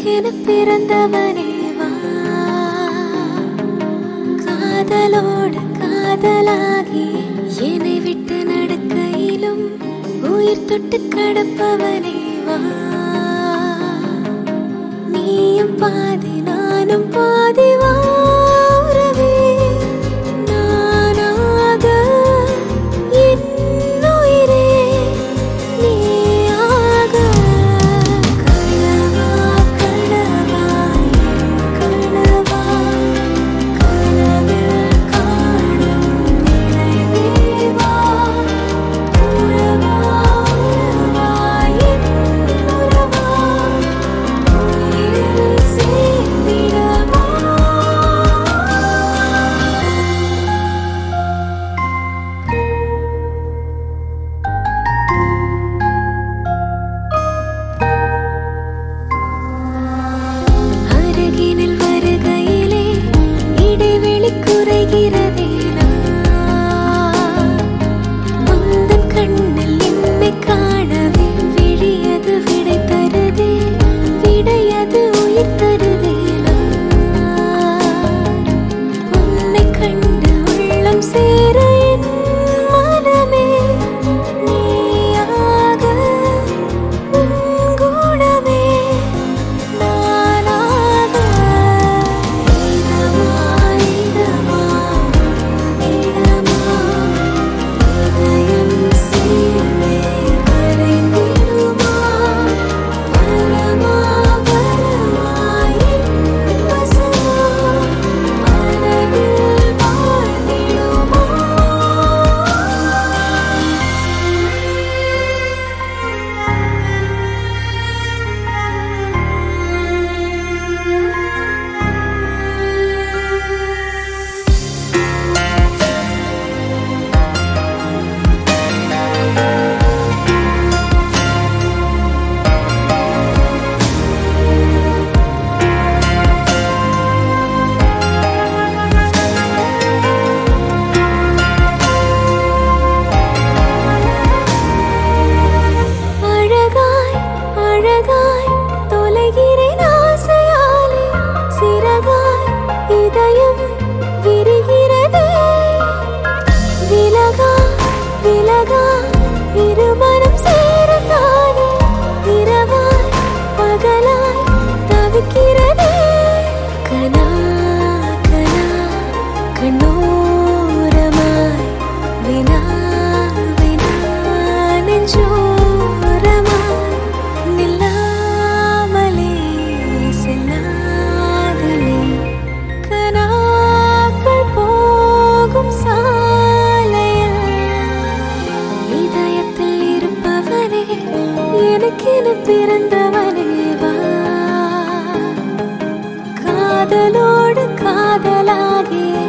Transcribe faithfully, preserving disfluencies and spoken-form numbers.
எனக்கென பிறந்தவனே வா, காதலோடு காதலாகி என்னை விட்டு நடக்கையிலும் உயிர் தொட்டு கடப்பவனே வா. நீயும் பாதி நானும் பாதி வா உறவே, நானாக என் உயிரே நீயாக. கனவா கனவா என் கனவா, கனவில் காணும் நினைவே வா. உறவா உறவா என் உறவா, உயிரில் சேர்ந்திடவா. அருகினில் வருகையிலே இடைவெளி குறைகிறதே, நான் முந்தன் கண்ணில் என்னை காணவே விழியது விடை தருதே, விடையது உயிர் தருதே. நான் உன்னை கண்டு உள்ளம் சேர என் மனமே நீயாக, உன் குணமே நானாக. இதமா இதமா இதமா, இதயம் சேர்ந்தே கரைந்திடுமா. வரமா வரமா என் வசமா, மனதில் வாழ்ந்திடுமா. அழகாய் அழகாய் தொலைகிறேன் ஆசையாலே, சிறகாய் இதயம் விரிகிறதே. விலகா விலகா இருமனம் சேரத்தானே, இரவாய் பகலாய் தவிக்கிறதே. கனா கனா கண்ணோரமாய் வினா வினா நெஞ்சோரமாய் நில்லாமலே செல்லாதலே, கனாக்கள் போகும் சாலையில் இதயத்தில் இருப்பவனே எனக்கென பிறந்தவனே வா, காதலோடு காதலாகி